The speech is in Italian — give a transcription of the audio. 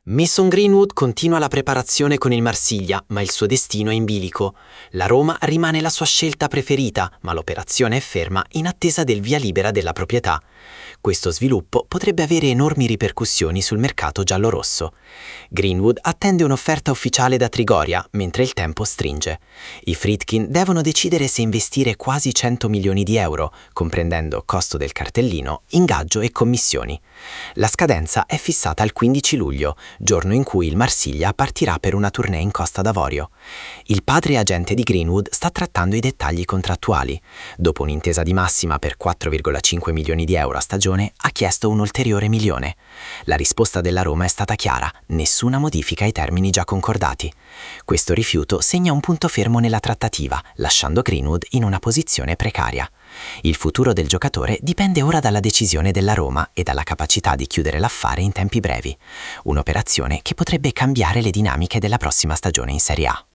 Mason Greenwood continua la preparazione con il Marsiglia, ma il suo destino è in bilico. La Roma rimane la sua scelta preferita, ma l'operazione è ferma in attesa del via libera della proprietà. Questo sviluppo potrebbe avere enormi ripercussioni sul mercato giallorosso. Greenwood attende un'offerta ufficiale da Trigoria, mentre il tempo stringe. I Friedkin devono decidere se investire quasi 100 milioni di euro, comprendendo costo del cartellino, ingaggio e commissioni. La scadenza è fissata al 15 luglio, giorno in cui il Marsiglia partirà per una tournée in Costa d'Avorio. Il padre agente di Greenwood sta trattando i dettagli contrattuali. Dopo un'intesa di massima per 4,5 milioni di euro a stagione, ha chiesto un ulteriore milione. La risposta della Roma è stata chiara: nessuna modifica ai termini già concordati. Questo rifiuto segna un punto fermo nella trattativa, lasciando Greenwood in una posizione precaria. Il futuro del giocatore dipende ora dalla decisione della Roma e dalla capacità di chiudere l'affare in tempi brevi. Un'operazione che potrebbe cambiare le dinamiche della prossima stagione in Serie A.